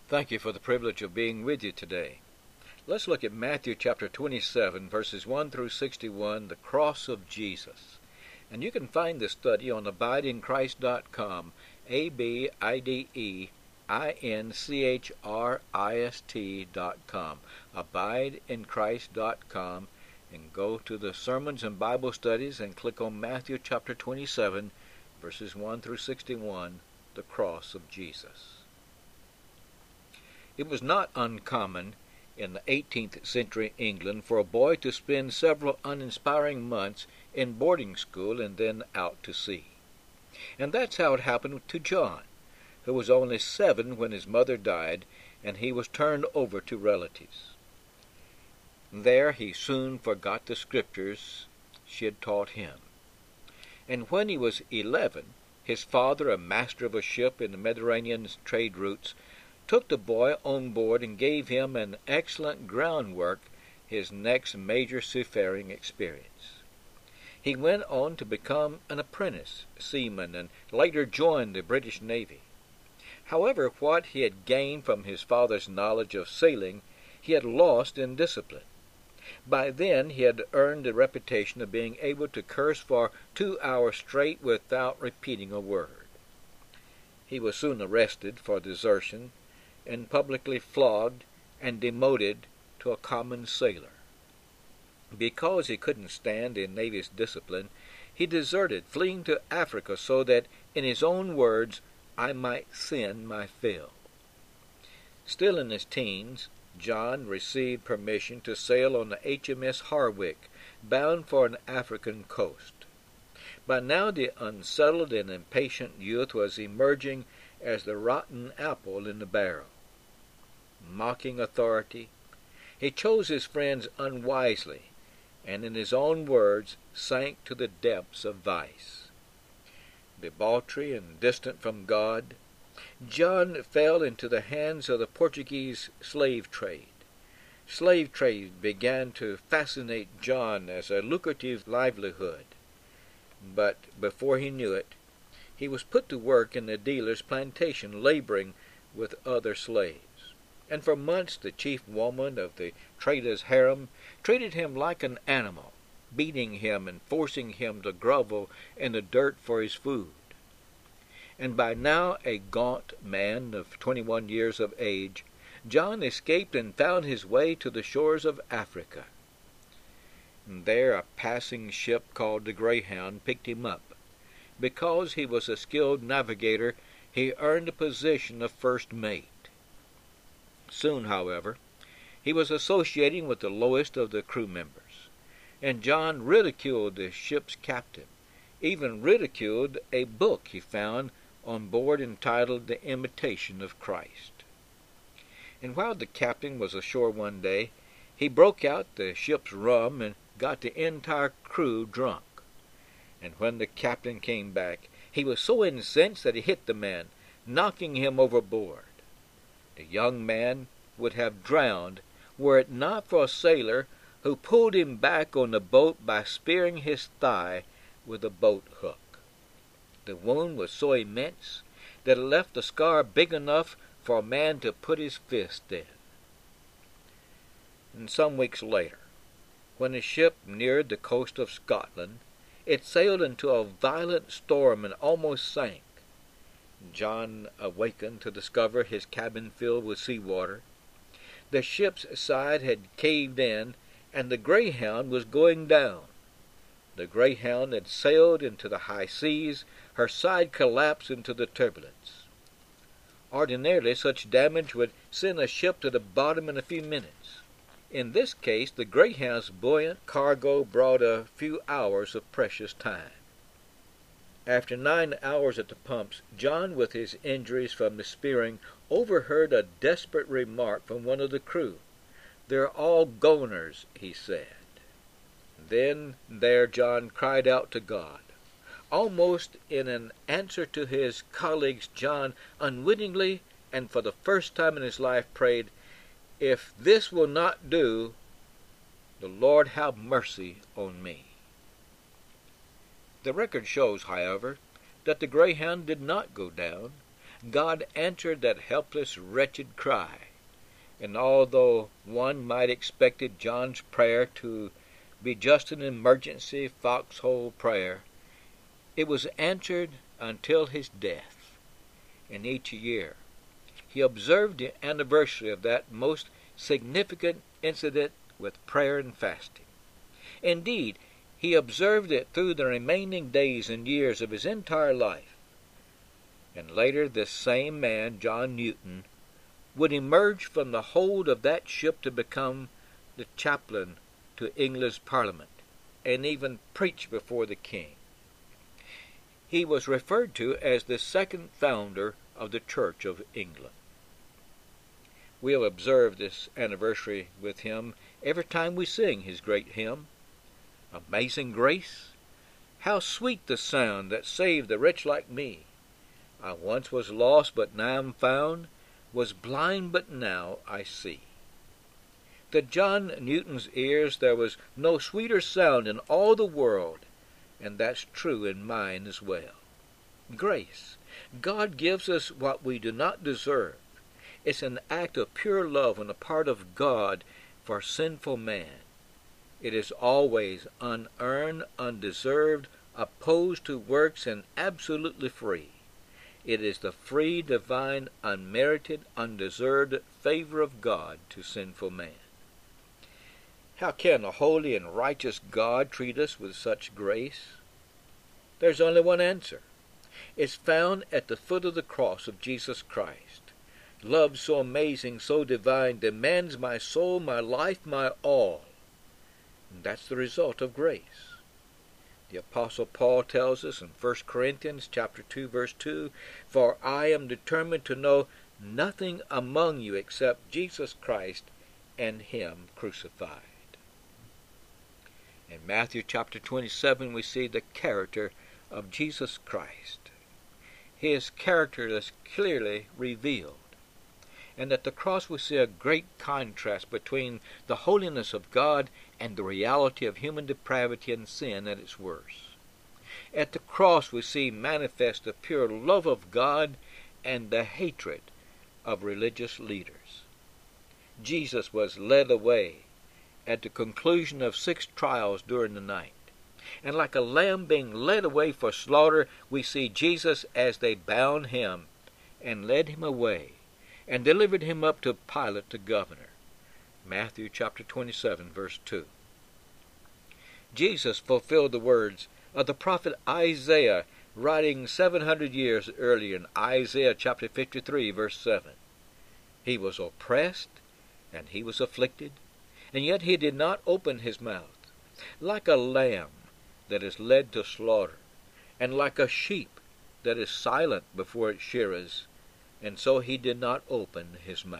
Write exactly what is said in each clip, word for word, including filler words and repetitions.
Thank you for the privilege of being with you today. Let's look at Matthew chapter twenty-seven, verses one through sixty-one, the cross of Jesus. And you can find this study on abide in christ dot com, A B I D E I N C H R I S T dot com, abide in christ dot com, and go to the Sermons and Bible Studies and click on Matthew chapter twenty-seven, verses one through sixty-one, the cross of Jesus. It was not uncommon in the eighteenth century England for a boy to spend several uninspiring months in boarding school and then out to sea. And that's how it happened to John, who was only seven when his mother died, and he was turned over to relatives. There he soon forgot the scriptures she had taught him. And when he was eleven, his father, a master of a ship in the Mediterranean trade routes, took the boy on board and gave him an excellent groundwork his next major seafaring experience. He went on to become an apprentice seaman and later joined the British Navy. However, what he had gained from his father's knowledge of sailing, he had lost in discipline. By then he had earned the reputation of being able to curse for two hours straight without repeating a word. He was soon arrested for desertion and publicly flogged and demoted to a common sailor. Because he couldn't stand the Navy's discipline, he deserted, fleeing to Africa so that, in his own words, I might sin my fill. Still in his teens, John received permission to sail on the H M S Harwich, bound for an African coast. By now the unsettled and impatient youth was emerging as the rotten apple in the barrel. Mocking authority, he chose his friends unwisely, and in his own words sank to the depths of vice. Debauchery and distant from God, John fell into the hands of the Portuguese slave trade. Slave trade began to fascinate John as a lucrative livelihood, but before he knew it, he was put to work in the dealer's plantation laboring with other slaves. And for months the chief woman of the trader's harem treated him like an animal, beating him and forcing him to grovel in the dirt for his food. And by now a gaunt man of twenty-one years of age, John escaped and found his way to the shores of Africa. And there a passing ship called the Greyhound picked him up. Because he was a skilled navigator, he earned the position of first mate. Soon, however, he was associating with the lowest of the crew members, and John ridiculed the ship's captain, even ridiculed a book he found on board entitled The Imitation of Christ. And while the captain was ashore one day, he broke out the ship's rum and got the entire crew drunk. And when the captain came back, he was so incensed that he hit the man, knocking him overboard. The young man would have drowned were it not for a sailor who pulled him back on the boat by spearing his thigh with a boat hook. The wound was so immense that it left a scar big enough for a man to put his fist in. And some weeks later, when the ship neared the coast of Scotland, it sailed into a violent storm and almost sank. John awakened to discover his cabin filled with seawater. The ship's side had caved in, and the Greyhound was going down. The Greyhound had sailed into the high seas, her side collapsed into the turbulence. Ordinarily, such damage would send a ship to the bottom in a few minutes. In this case, the Greyhound's buoyant cargo brought a few hours of precious time. After nine hours at the pumps, John, with his injuries from the spearing, overheard a desperate remark from one of the crew. "They're all goners," he said. Then there John cried out to God. Almost in an answer to his colleagues, John unwittingly and for the first time in his life prayed, "If this will not do, the Lord have mercy on me." The record shows, however, that the Greyhound did not go down, God answered that helpless, wretched cry. And although one might expected John's prayer to be just an emergency foxhole prayer, it was answered until his death. And each year he observed the anniversary of that most significant incident with prayer and fasting. Indeed, he observed it through the remaining days and years of his entire life. And later this same man, John Newton, would emerge from the hold of that ship to become the chaplain to England's Parliament, and even preach before the king. He was referred to as the second founder of the Church of England. We'll observe this anniversary with him every time we sing his great hymn, Amazing Grace. How sweet the sound that saved a wretch like me. I once was lost, but now am found, was blind, but now I see. To John Newton's ears there was no sweeter sound in all the world, and that's true in mine as well. Grace. God gives us what we do not deserve. It's an act of pure love on the part of God for sinful man. It is always unearned, undeserved, opposed to works, and absolutely free. It is the free, divine, unmerited, undeserved favor of God to sinful man. How can a holy and righteous God treat us with such grace? There's only one answer. It's found at the foot of the cross of Jesus Christ. Love so amazing, so divine, demands my soul, my life, my all. And that's the result of grace. The Apostle Paul tells us in First Corinthians chapter two, verse two, For I am determined to know nothing among you except Jesus Christ and Him crucified. In Matthew chapter twenty-seven we see the character of Jesus Christ. His character is clearly revealed. And at the cross we see a great contrast between the holiness of God and the reality of human depravity and sin at its worst. At the cross we see manifest the pure love of God and the hatred of religious leaders. Jesus was led away at the conclusion of six trials during the night. And like a lamb being led away for slaughter, we see Jesus as they bound him and led him away and delivered him up to Pilate the governor. Matthew chapter twenty-seven, verse two. Jesus fulfilled the words of the prophet Isaiah, writing seven hundred years earlier in Isaiah chapter fifty-three, verse seven. He was oppressed and he was afflicted, and yet he did not open his mouth. Like a lamb that is led to slaughter, and like a sheep that is silent before its shearers, and so he did not open his mouth.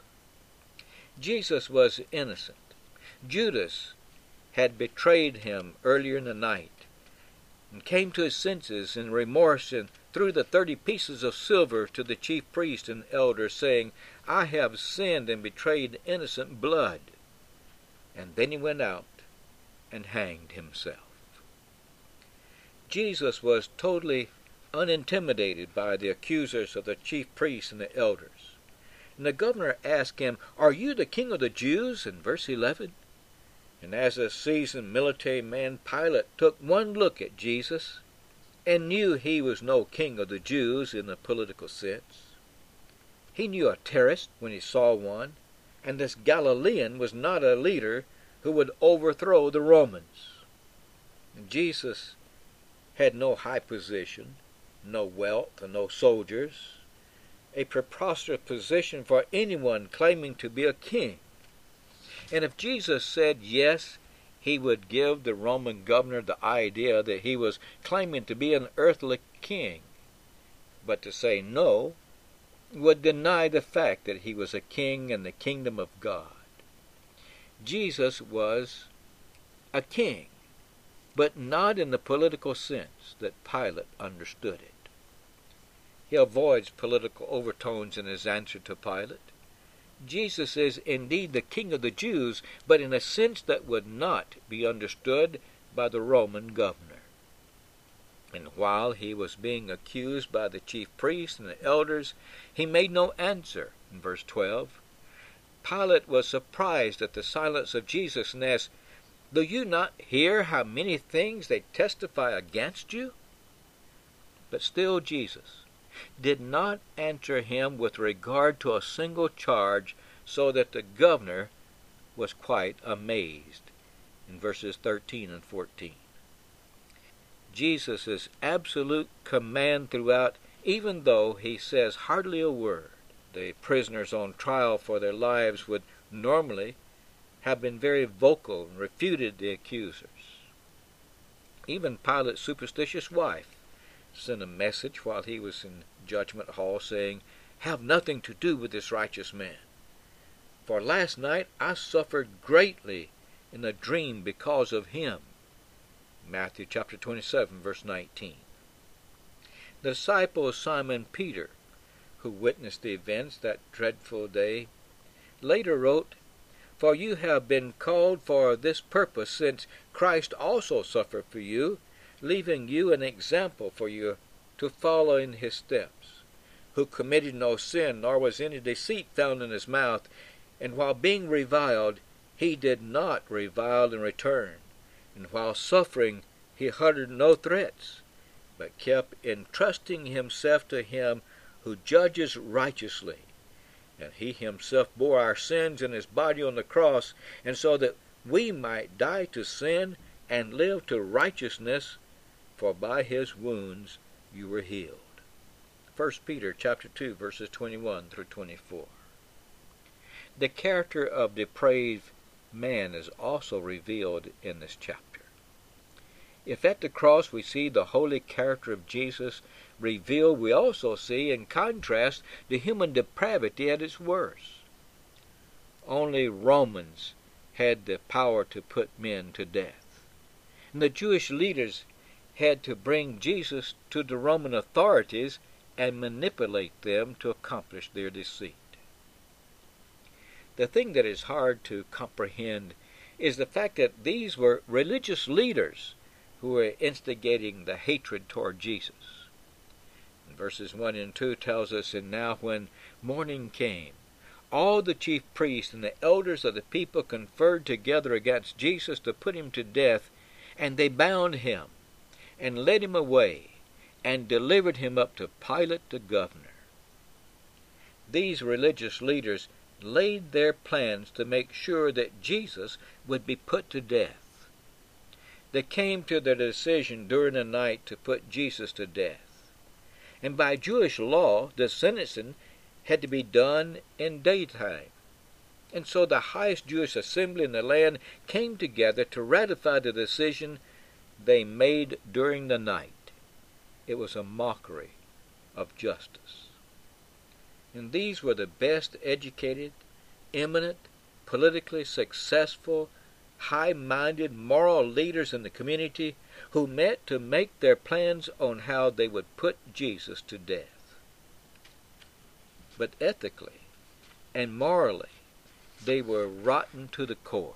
Jesus was innocent. Judas had betrayed him earlier in the night, and came to his senses in remorse and threw the thirty pieces of silver to the chief priest and elders, saying, I have sinned and betrayed innocent blood. And then he went out and hanged himself. Jesus was totally unintimidated by the accusers of the chief priests and the elders. And the governor asked him, Are you the king of the Jews? In verse eleven. And as a seasoned military man, Pilate took one look at Jesus and knew he was no king of the Jews in the political sense. He knew a terrorist when he saw one, and this Galilean was not a leader who would overthrow the Romans. And Jesus had no high position, no wealth, and no soldiers, a preposterous position for anyone claiming to be a king. And if Jesus said yes, he would give the Roman governor the idea that he was claiming to be an earthly king. But to say no would deny the fact that he was a king in the kingdom of God. Jesus was a king, but not in the political sense that Pilate understood it. He avoids political overtones in his answer to Pilate. Jesus is indeed the king of the Jews, but in a sense that would not be understood by the Roman governor. And while he was being accused by the chief priests and the elders, he made no answer. In verse twelve, Pilate was surprised at the silence of Jesus and asked, "Do you not hear how many things they testify against you?" But still Jesus did not answer him with regard to a single charge, so that the governor was quite amazed. In verses thirteen and fourteen. Jesus' absolute command throughout, even though he says hardly a word. The prisoners on trial for their lives would normally have been very vocal and refuted the accusers. Even Pilate's superstitious wife sent a message while he was in judgment hall saying, "Have nothing to do with this righteous man. For last night I suffered greatly in a dream because of him." Matthew chapter twenty-seven, verse nineteen. The disciple Simon Peter, who witnessed the events that dreadful day, later wrote, "For you have been called for this purpose, since Christ also suffered for you, leaving you an example for you to follow in his steps, who committed no sin, nor was any deceit found in his mouth, and while being reviled, he did not revile in return. And while suffering, he uttered no threats, but kept entrusting himself to him who judges righteously. And he himself bore our sins in his body on the cross, and so that we might die to sin and live to righteousness, for by his wounds you were healed." First Peter chapter two, verses twenty-one through twenty-four. The character of depraved man is also revealed in this chapter. If at the cross we see the holy character of Jesus revealed, we also see, in contrast, the human depravity at its worst. Only Romans had the power to put men to death, and the Jewish leaders had to bring Jesus to the Roman authorities and manipulate them to accomplish their deceit. The thing that is hard to comprehend is the fact that these were religious leaders who were instigating the hatred toward Jesus. And verses one and two tells us, "And now when morning came, all the chief priests and the elders of the people conferred together against Jesus to put him to death, and they bound him, and led him away, and delivered him up to Pilate the governor." These religious leaders laid their plans to make sure that Jesus would be put to death. They came to their decision during the night to put Jesus to death. And by Jewish law, the sentencing had to be done in daytime. And so the highest Jewish assembly in the land came together to ratify the decision they made during the night. It was a mockery of justice. And these were the best educated, eminent, politically successful, high-minded, moral leaders in the community who met to make their plans on how they would put Jesus to death. But ethically and morally, they were rotten to the core.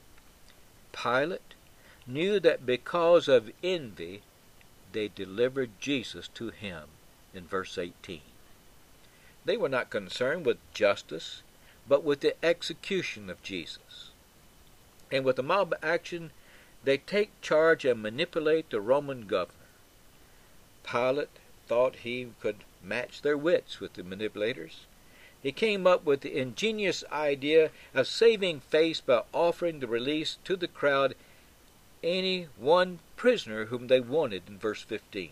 Pilate knew that because of envy, they delivered Jesus to him in verse eighteen. They were not concerned with justice, but with the execution of Jesus. And with the mob action, they take charge and manipulate the Roman governor. Pilate thought he could match their wits with the manipulators. He came up with the ingenious idea of saving face by offering to release to the crowd any one prisoner whom they wanted in verse fifteen.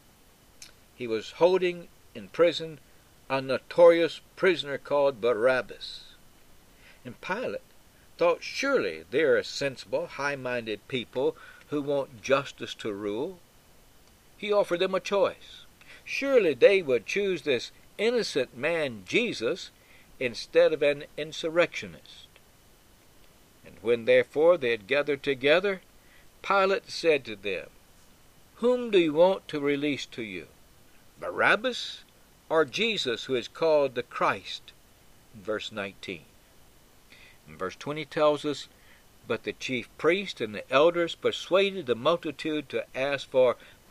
He was holding in prison a notorious prisoner called Barabbas. And Pilate thought, surely they are sensible, high-minded people who want justice to rule. He offered them a choice. Surely they would choose this innocent man Jesus instead of an insurrectionist. And when therefore they had gathered together, Pilate said to them, "Whom do you want to release to you, Barabbas or Jesus, who is called the Christ?" In verse nineteen. And verse twenty tells us, "But the chief priests and the elders persuaded the multitude to ask for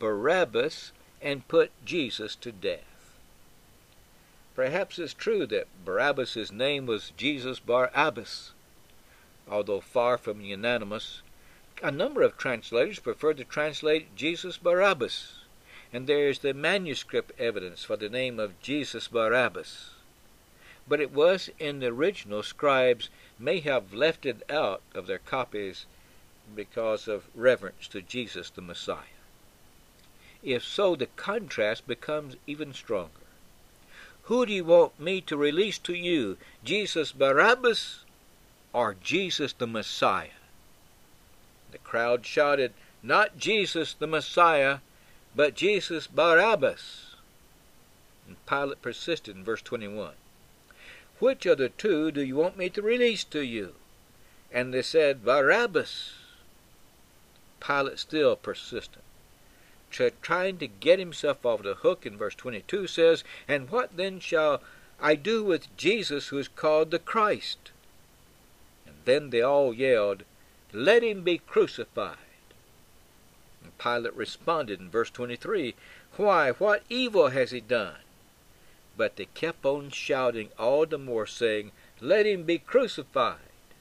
Barabbas and put Jesus to death. Perhaps it's true that Barabbas' name was Jesus Bar Abbas. Although far from unanimous, a number of translators prefer to translate Jesus Barabbas, and there is the manuscript evidence for the name of Jesus Barabbas. But it was in the original. Scribes may have left it out of their copies because of reverence to Jesus the Messiah. If so, the contrast becomes even stronger. Who do you want me to release to you, Jesus Barabbas or Jesus the Messiah? The crowd shouted, not Jesus the Messiah, but Jesus Barabbas. And Pilate persisted in verse twenty-one. Which of the two do you want me to release to you? And they said, Barabbas. Pilate still persistent, trying to get himself off the hook. In verse twenty-two says, and what then shall I do with Jesus who is called the Christ? And then they all yelled, let him be crucified. And Pilate responded in verse twenty-three, why, what evil has he done? But they kept on shouting all the more, saying, let him be crucified.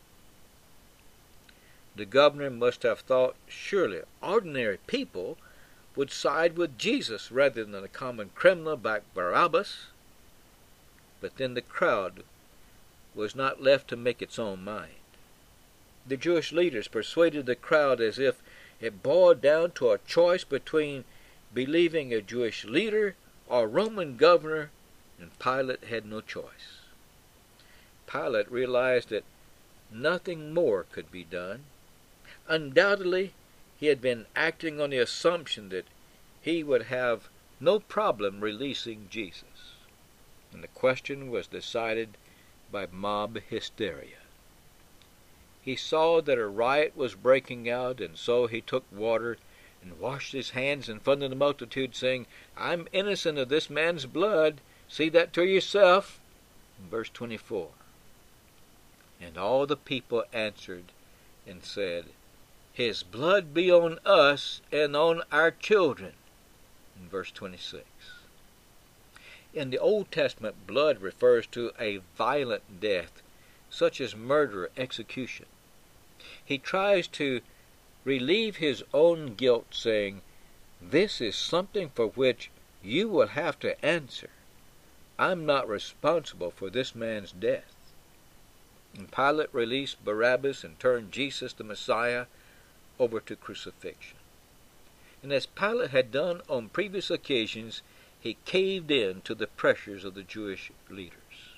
The governor must have thought surely ordinary people would side with Jesus rather than a common criminal like Barabbas. But then the crowd was not left to make its own mind. The Jewish leaders persuaded the crowd as if it boiled down to a choice between believing a Jewish leader or a Roman governor, and Pilate had no choice. Pilate realized that nothing more could be done. Undoubtedly, he had been acting on the assumption that he would have no problem releasing Jesus. And the question was decided by mob hysteria. He saw that a riot was breaking out, and so he took water and washed his hands in front of the multitude, saying, I'm innocent of this man's blood. See that to yourself. In verse twenty-four. And all the people answered and said, his blood be on us and on our children. In verse twenty-six. In the Old Testament, blood refers to a violent death, such as murder or execution. He tries to relieve his own guilt, saying, this is something for which you will have to answer. I'm not responsible for this man's death. And Pilate released Barabbas and turned Jesus the Messiah over to crucifixion. And as Pilate had done on previous occasions, he caved in to the pressures of the Jewish leaders.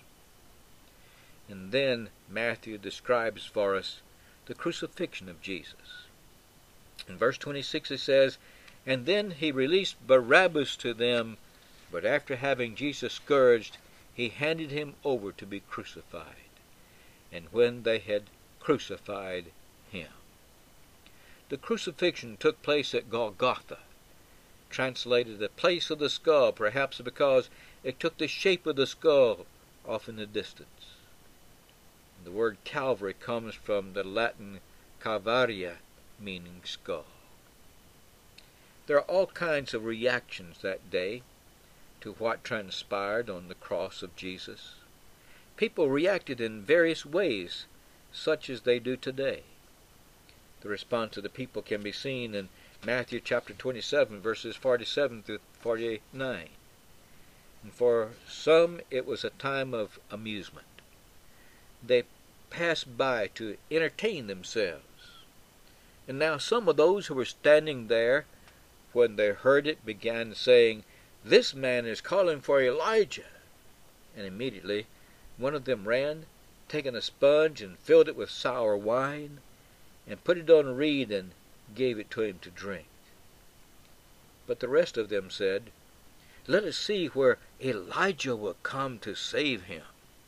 And then Matthew describes for us the crucifixion of Jesus. In verse twenty-six it says, and then he released Barabbas to them, but after having Jesus scourged, he handed him over to be crucified. And when they had crucified him. The crucifixion took place at Golgotha, translated the place of the skull, perhaps because it took the shape of the skull off in the distance. The word Calvary comes from the Latin Calvaria, meaning skull. There are all kinds of reactions that day to what transpired on the cross of Jesus. People reacted in various ways, such as they do today. The response of the people can be seen in Matthew chapter twenty-seven, verses forty-seven through forty-nine. And for some it was a time of amusement. They passed by to entertain themselves. And now some of those who were standing there, when they heard it, began saying, this man is calling for Elijah. And immediately one of them ran, taking a sponge and filled it with sour wine, and put it on a reed and gave it to him to drink. But the rest of them said, let us see where Elijah will come to save him.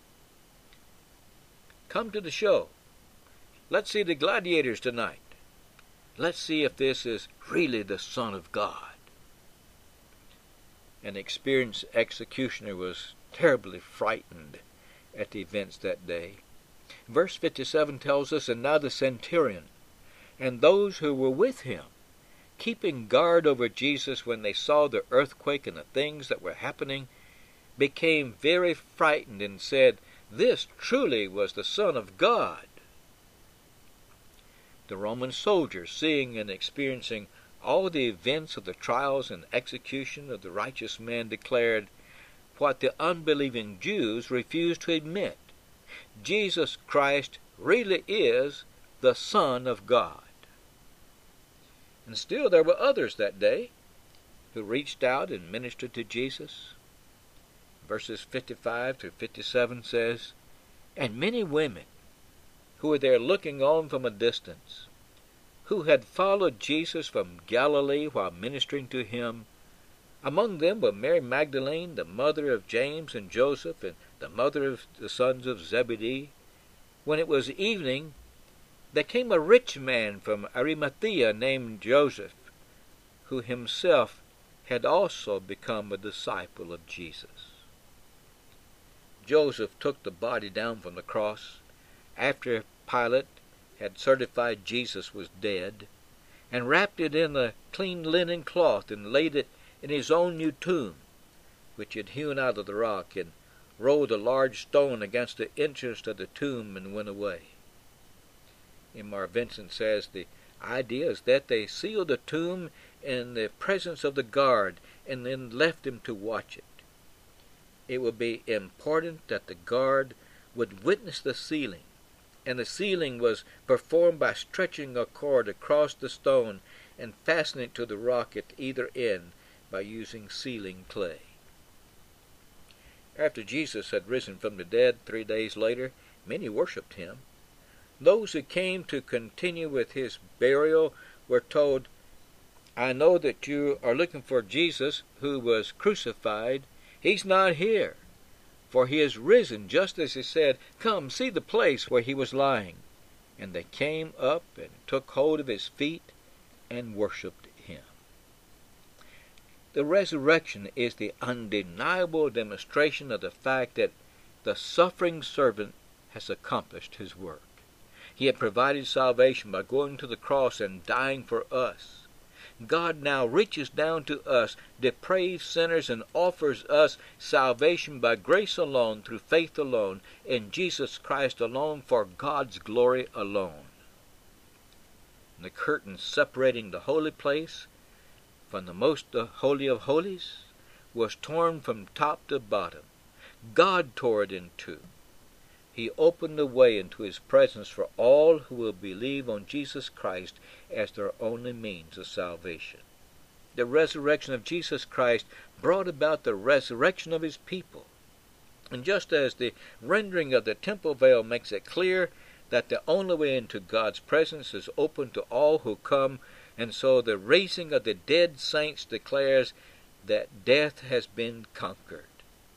Come to the show. Let's see the gladiators tonight. Let's see if this is really the Son of God. An experienced executioner was terribly frightened at the events that day. Verse fifty-seven tells us, and now the centurion and those who were with him keeping guard over Jesus when they saw the earthquake and the things that were happening, became very frightened and said, "This truly was the Son of God." The Roman soldiers, seeing and experiencing all the events of the trials and execution of the righteous man, declared what the unbelieving Jews refused to admit: Jesus Christ really is the Son of God. And still there were others that day who reached out and ministered to Jesus. Verses fifty-five through fifty-seven says, "And many women who were there looking on from a distance, who had followed Jesus from Galilee while ministering to him, among them were Mary Magdalene, the mother of James and Joseph, and the mother of the sons of Zebedee. When it was evening, there came a rich man from Arimathea named Joseph, who himself had also become a disciple of Jesus." Joseph took the body down from the cross after Pilate had certified Jesus was dead, and wrapped it in a clean linen cloth, and laid it in his own new tomb, which he had hewn out of the rock, and rolled a large stone against the entrance of the tomb, and went away. M R Vincent says the idea is that they sealed the tomb in the presence of the guard, and then left him to watch it. It would be important that the guard would witness the sealing, and the sealing was performed by stretching a cord across the stone and fastening it to the rock at either end by using sealing clay. After Jesus had risen from the dead three days later, many worshipped him. Those who came to continue with his burial were told, "I know that you are looking for Jesus who was crucified. He's not here, for he is risen, just as he said. Come, see the place where he was lying." And they came up and took hold of his feet and worshipped him. The resurrection is the undeniable demonstration of the fact that the suffering servant has accomplished his work. He had provided salvation by going to the cross and dying for us. God now reaches down to us, depraved sinners, and offers us salvation by grace alone, through faith alone, in Jesus Christ alone, for God's glory alone. And the curtain separating the holy place from the most holy of holies was torn from top to bottom. God tore it in two. He opened the way into his presence for all who will believe on Jesus Christ as their only means of salvation. The resurrection of Jesus Christ brought about the resurrection of his people. And just as the rendering of the temple veil makes it clear that the only way into God's presence is open to all who come, and so the raising of the dead saints declares that death has been conquered.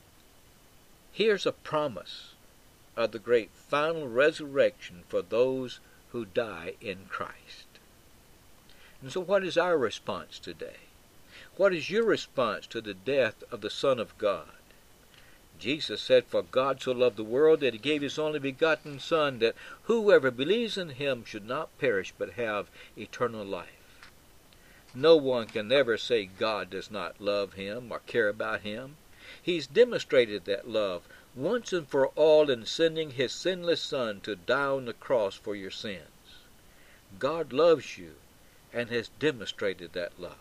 Here's a promise of the great final resurrection for those who die in Christ. And so what is our response today? What is your response to the death of the Son of God? Jesus said, "For God so loved the world that he gave his only begotten Son, that whoever believes in him should not perish but have eternal life." No one can ever say God does not love him or care about him. He's demonstrated that love once and for all in sending his sinless Son to die on the cross for your sins. God loves you and has demonstrated that love.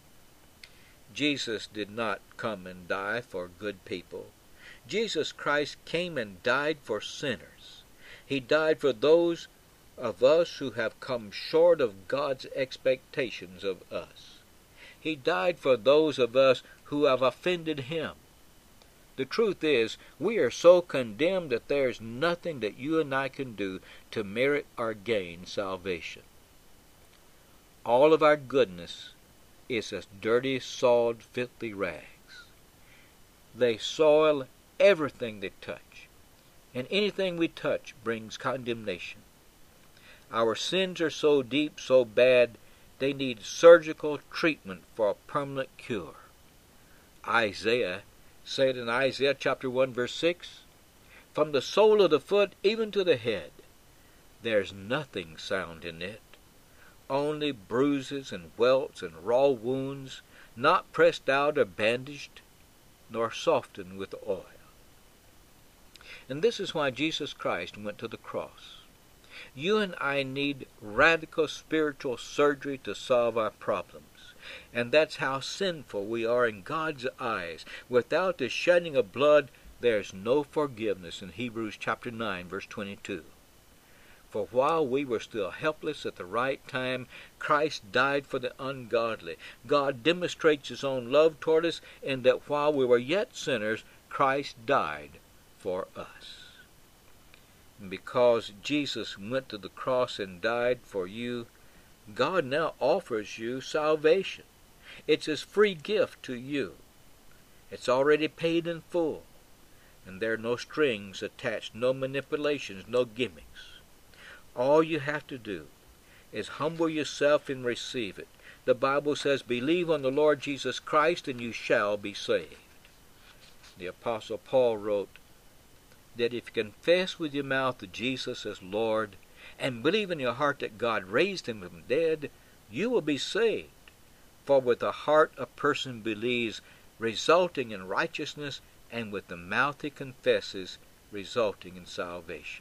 Jesus did not come and die for good people. Jesus Christ came and died for sinners. He died for those of us who have come short of God's expectations of us. He died for those of us who have offended him. The truth is, we are so condemned that there is nothing that you and I can do to merit or gain salvation. All of our goodness is as dirty, soiled, filthy rags. They soil everything they touch, and anything we touch brings condemnation. Our sins are so deep, so bad, they need surgical treatment for a permanent cure. Isaiah said in Isaiah chapter one verse six, "From the sole of the foot even to the head, there's nothing sound in it. only bruises and welts and raw wounds, not pressed out or bandaged, nor softened with oil. And this is why Jesus Christ went to the cross. You and I need radical spiritual surgery to solve our problems. And that's how sinful we are in God's eyes. Without the shedding of blood, there's no forgiveness in Hebrews chapter nine, verse twenty-two. For while we were still helpless at the right time, Christ died for the ungodly. God demonstrates his own love toward us in that while we were yet sinners, Christ died for us. And because Jesus went to the cross and died for you, God now offers you salvation. It's his free gift to you. It's already paid in full. And there are no strings attached, no manipulations, no gimmicks. All you have to do is humble yourself and receive it. The Bible says, believe on the Lord Jesus Christ and you shall be saved. The Apostle Paul wrote that if you confess with your mouth that Jesus is Lord and believe in your heart that God raised him from the dead, you will be saved. For with the heart a person believes, resulting in righteousness, and with the mouth he confesses, resulting in salvation.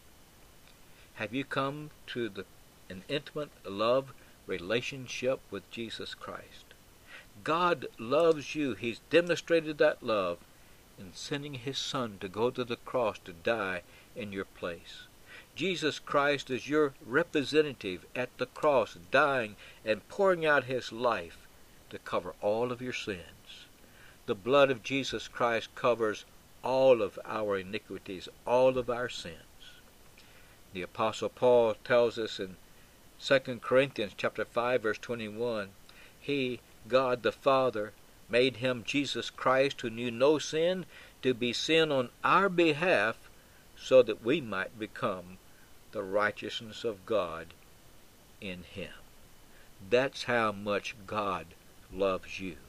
Have you come to the, an intimate love relationship with Jesus Christ? God loves you. He's demonstrated that love in sending his Son to go to the cross to die in your place. Jesus Christ is your representative at the cross, dying and pouring out his life to cover all of your sins. The blood of Jesus Christ covers all of our iniquities, all of our sins. The Apostle Paul tells us in Second Corinthians chapter five, verse twenty-one, He, God the Father, made him, Jesus Christ, who knew no sin, to be sin on our behalf, so that we might become the righteousness of God in him. That's how much God loves you.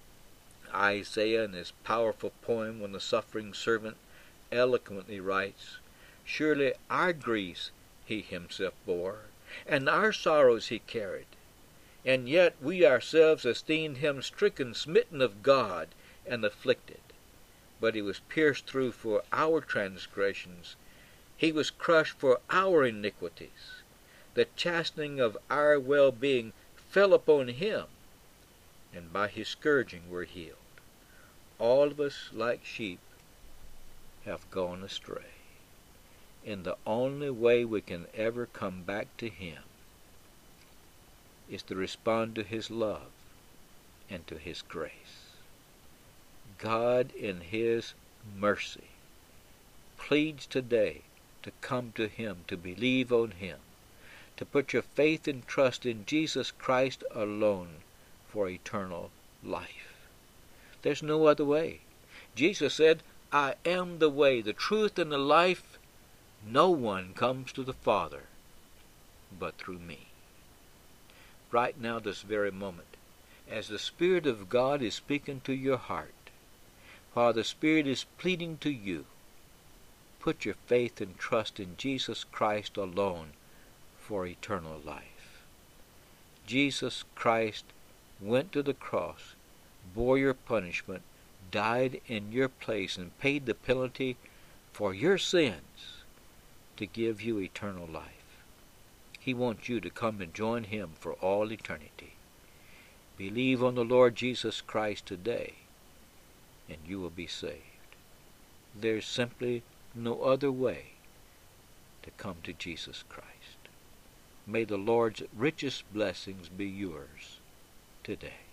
Isaiah, in his powerful poem on the suffering servant, eloquently writes, Surely our griefs he himself bore, and our sorrows he carried. And yet we ourselves esteemed him stricken, smitten of God, and afflicted. But he was pierced through for our transgressions. He was crushed for our iniquities. The chastening of our well-being fell upon him, and by his scourging we're healed. All of us, like sheep, have gone astray. And the only way we can ever come back to him is to respond to his love and to his grace. God, in his mercy, pleads today to come to him, to believe on him, to put your faith and trust in Jesus Christ alone for eternal life. There's no other way. Jesus said, I am the way, the truth, and the life. No one comes to the Father but through me. Right now, this very moment, as the Spirit of God is speaking to your heart, while the Spirit is pleading to you, put your faith and trust in Jesus Christ alone for eternal life. Jesus Christ went to the cross, bore your punishment, died in your place, and paid the penalty for your sins to give you eternal life. He wants you to come and join him for all eternity. Believe on the Lord Jesus Christ today, and you will be saved. There's simply no other way to come to Jesus Christ. May the Lord's richest blessings be yours today.